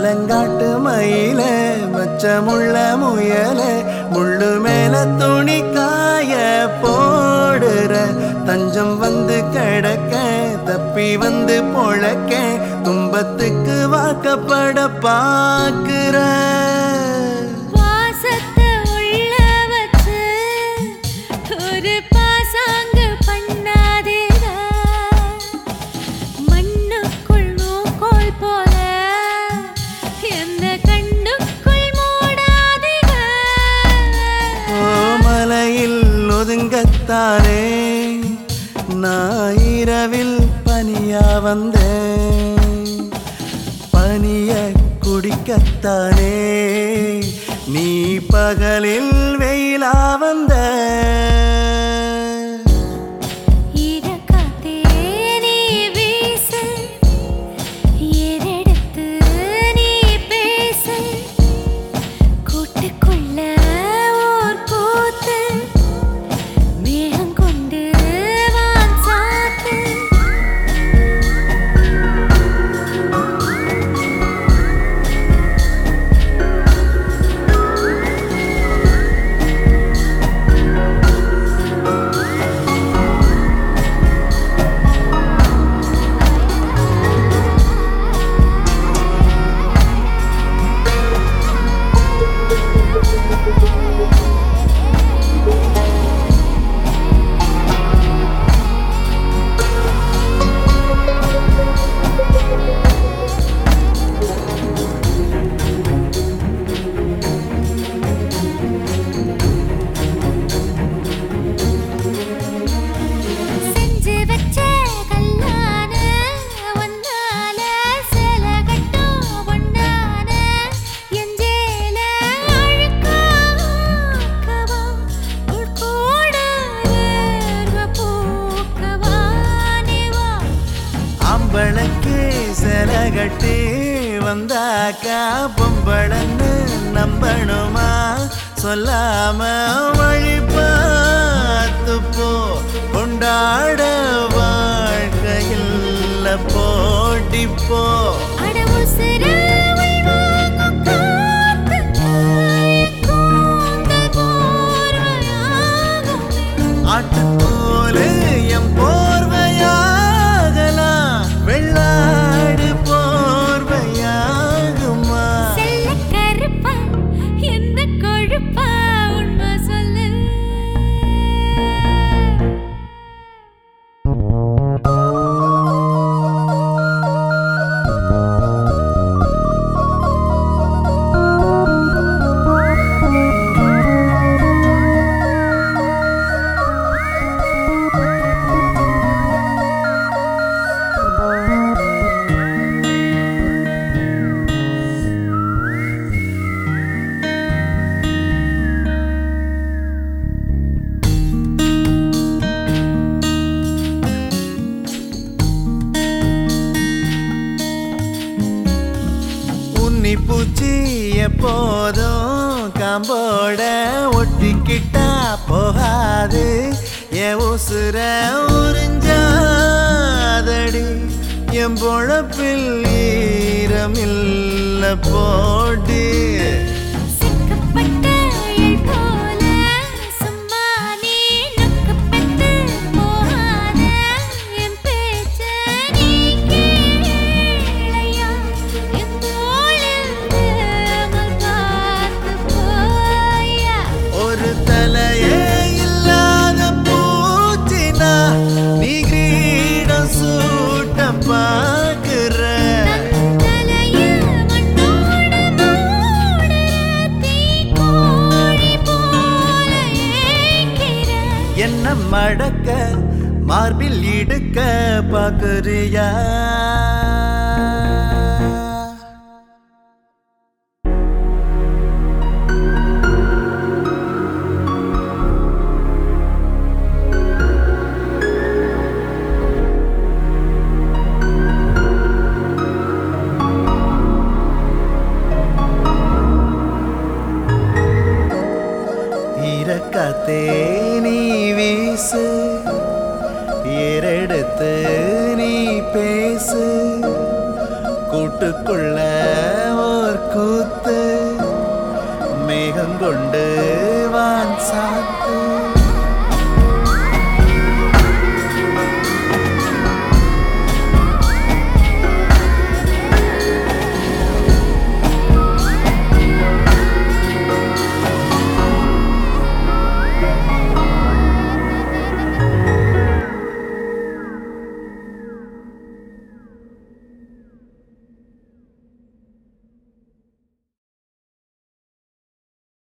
மலங்காட்டு மயில மச்சமுள்ள முயல முள்ளு மேல துணி காய போடுற தஞ்சம் வந்து கிடக்க தப்பி வந்து பொழக்க துன்பத்துக்கு வாக்கப்பட பாக்குற ஒதுங்கத்தானே நான் இரவில் பனியா வந்தேன் பனிய குடிக்கத்தானே நீ பகலில் வெயிலா வந்த பொம்பளக்கு செலகட்டி வந்தாக்கா பொம்பளன்னு நம்பணுமா சொல்லாம வழி பார்த்து போ கொண்டாட வாழ்க்கையில் போட்டி போ ஆட்டுத்தோலு எம் போர்வையாகலாம் வெள்ளாடு போர்வையாகுமா கருப்பா எந்த கொழுப்பா உண்மை சொல்லு பூச்சி எப்போதும் காம்போட ஒட்டிக்கிட்டா போகாது என் உசுர உறிஞ்சாதடி என் பொழப்பில் ஈரமில்ல போடி என்ன மடக்க மார்பில் இடுக்க பாக்குறியா காத்தே நீ வீசு ஏறெடுத்து நீ பேசு கூட்டுக்குள்ள கூத்து மேகம் கொண்டு வான் சாத்து